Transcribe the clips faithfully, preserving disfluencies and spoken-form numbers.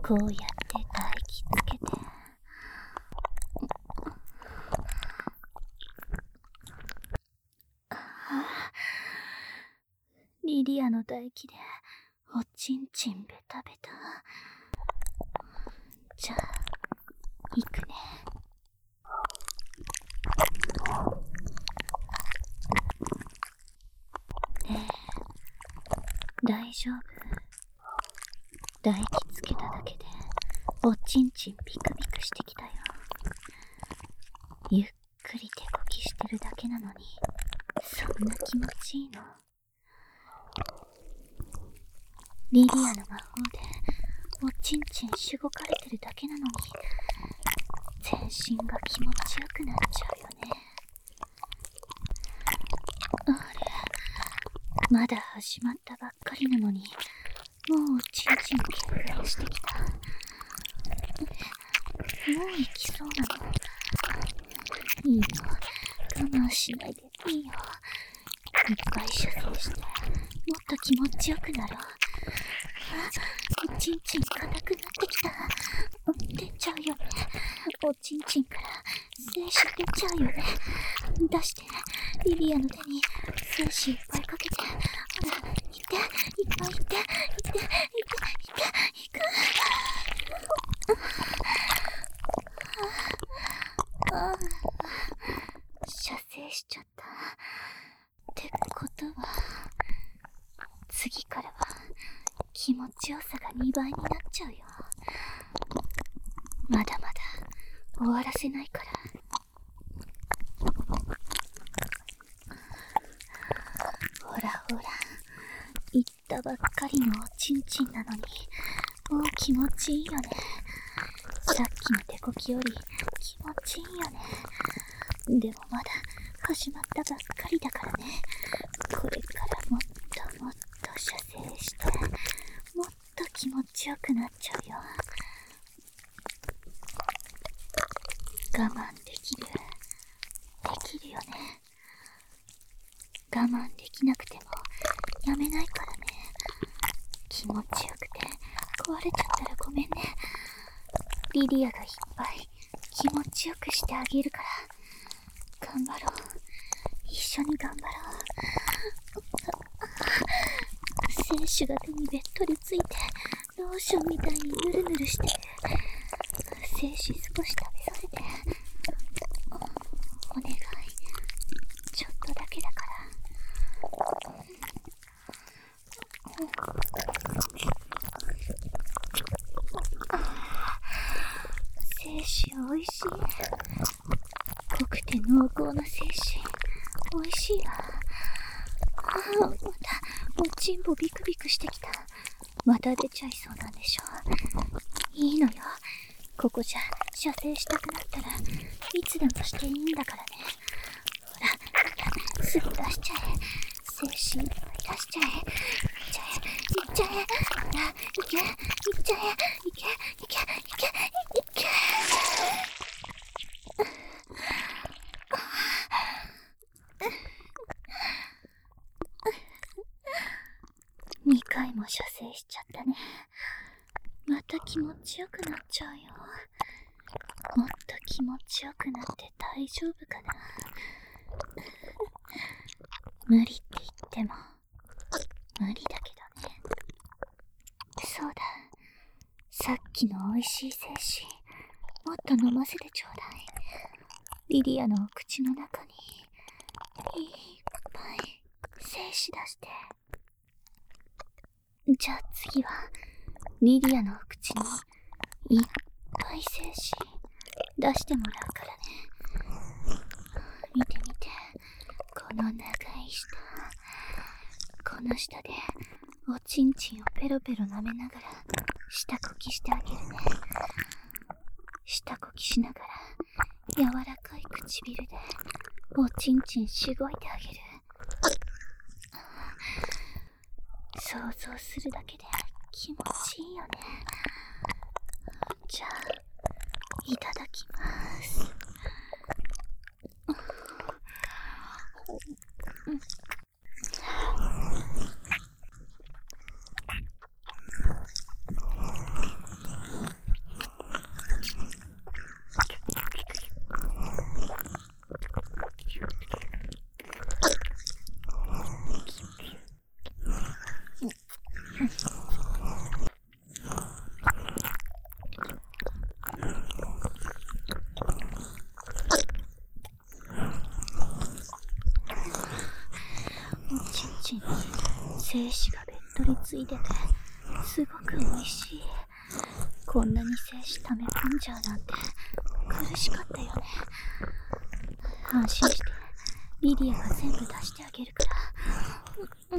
こうやって唾液つけて、リリアの唾液でおちんちんベタベタ。じゃあ行くね。ねえ、大丈夫？唾液つけただけでおちんちんビクビクしてきたよ。ゆっくり手こきしてるだけなのにそんな気持ちいいの？リリアの魔法でおちんちんしごかれてるだけなのに全身が気持ちよくなっちゃうよね。あれ、まだ始まったばっかりなのにもうおちんちん興奮してきた。もう行きそうなの？いいよ、我慢しないでいいよ。いっぱい射精してもっと気持ちよくなろう。あ、おちんちん硬くなってきた。出ちゃうよね。おちんちんから精子出ちゃうよね。出して、リリアの手に精子いっぱいかけて。ほら、いっていっぱいいっていっていっていっていく。ああ、射精しちゃった。ってことは次からは気持ちよさがにばいになっちゃうよ。まだまだ終わらせないから。ほらほら、言ったばっかりのおちんちんなのにもう気持ちいいよね。さっきの手こきより気持ちいいよね。でもまだ始まったばっかりだからね。これからもっともっと射精してもっと気持ちよくなっちゃうよ。我慢できる？できるよね。我慢できなくてもやめないからね。気持ちよくて壊れちゃったらごめんね。リリアがいっぱい気持ちよくしてあげるから。頑張ろう。一緒に頑張ろう。精子が手にべっとりついてローションみたいにぬるぬるしてる。精子少し食べさせて。お願い、ちょっとだけだから。精子おいしい。濃くて濃厚な精子おいしいわ。ああ、またおちんぽビクビクしてきた。また出ちゃいそうなんでしょう。いいのよ、ここじゃ射精したくなったらいつでもしていいんだからね。ほらほら、すぐ出しちゃえ。精子いっぱい出しちゃえ。いっちゃえいっちゃえ。ほら、いけいっちゃえ。いけいけいけいけ。にかいも射精しちゃったね。また気持ちよくなっちゃうよ。もっと気持ちよくなって大丈夫かな。無理って言っても無理だけどね。そうだ、さっきのおいしい精子もっと飲ませてちょうだい。リリアのお口の中にいっぱい精子出して。じゃあ次はリリアのお口にいっぱい精子出してもらうからね。見て見て、この長い舌。この舌でおちんちんをペロペロ舐めながら舌こきしてあげるね。舌こきしながら柔らかい唇でおちんちんしごいてあげる。想像するだけで気持ちいいよね。じゃあいただきます。 精子がべっとりついててすごく美味しい。こんなに精子溜め込んじゃうなんて苦しかったよね。安心してリディアが全部出してあげるから。うん。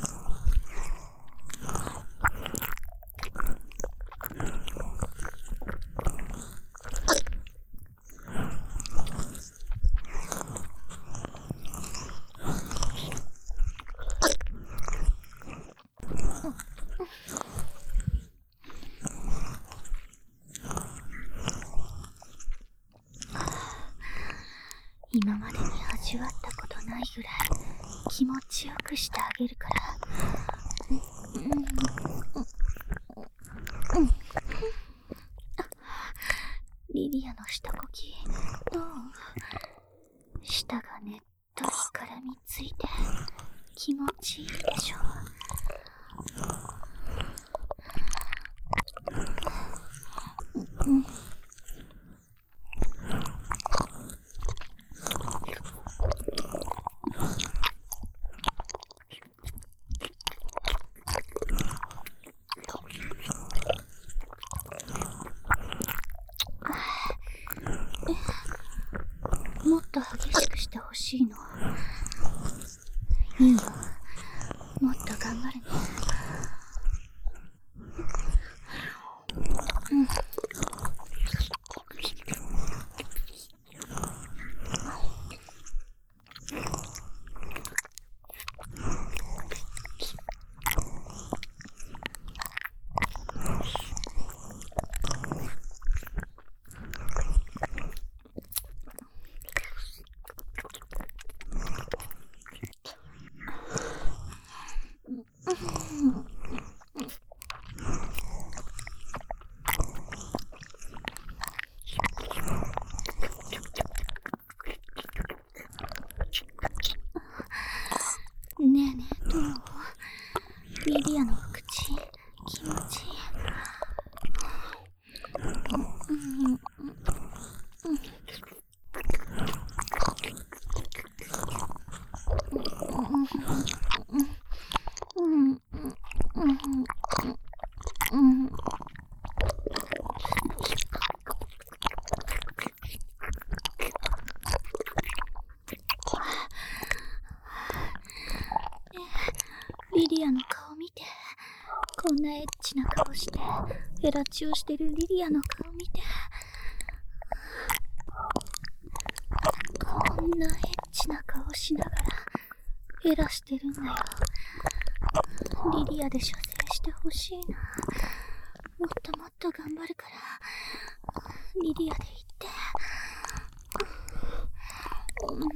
今までに味わったことないぐらい気持ちよくしてあげるから。リディアの下呼吸どう？舌がねっとり絡みついて気持ちいいでしょ。うん。もっと激しくしてほしいの。いいよ。もっと頑張るね。うん。ねえねえ、どう？リディアの口、気持ちいい。うんうんうんうんうん。リディアの顔見て。こんなエッチな顔してフェラチオしてるリディアの顔見て。こんなエッチな顔しながらフェラしてるんだよ。リディアで射精してほしいな。もっともっと頑張るからリディアで言って。うんうん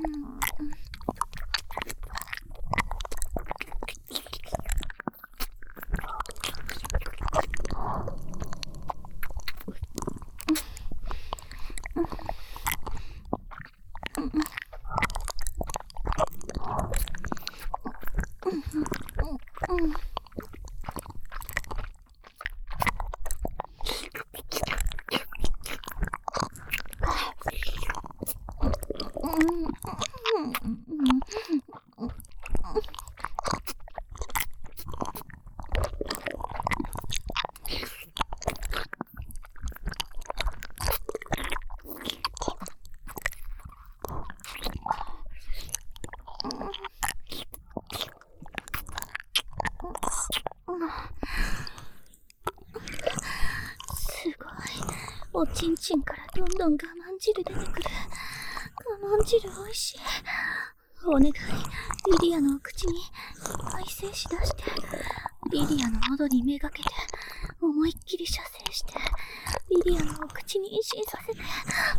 すごい。おちんちんからどんどん我慢汁出てくる。我慢汁おいしい。お願い、リディアのお口にいっぱい精子出して、リディアの喉にめがけて思いっきり射精して、リディアのお口に妊娠させて。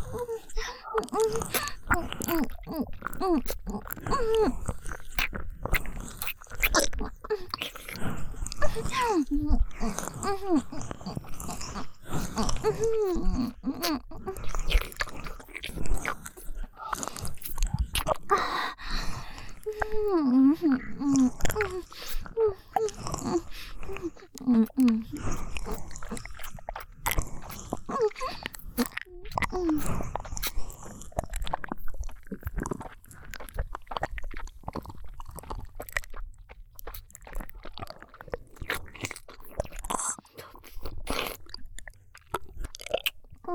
うんうんうんうんうんうんうん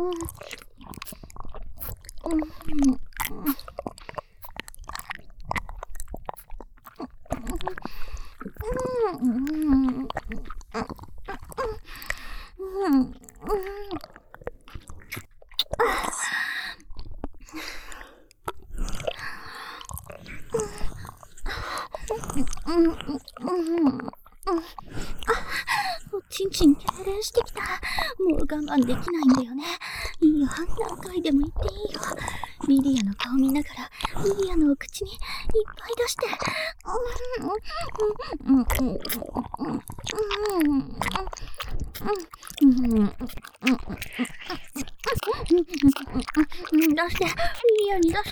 おちんちん痙攣してきた。もう我慢できないんだよね。いいよ、何回でも言っていいよ。リリアの顔見ながら、リリアのお口にいっぱい出して。出して、リリアに出して、いって、いって、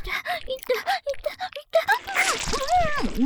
いって。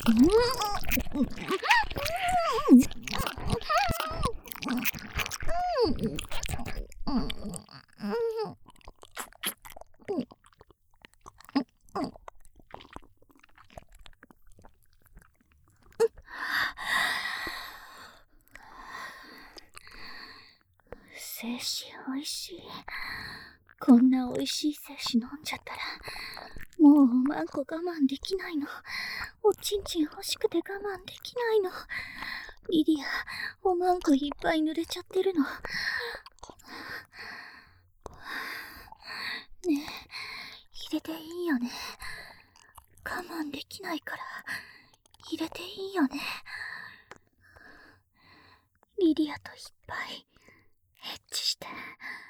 精子おいしい。こんなおいしい精子飲んじゃったら、もうおまんこ我慢できないの。おちんちん欲しくて我慢できないの。リリア、おまんこいっぱい濡れちゃってるの。ねえ、入れていいよね。我慢できないから入れていいよね。リリアといっぱいエッチして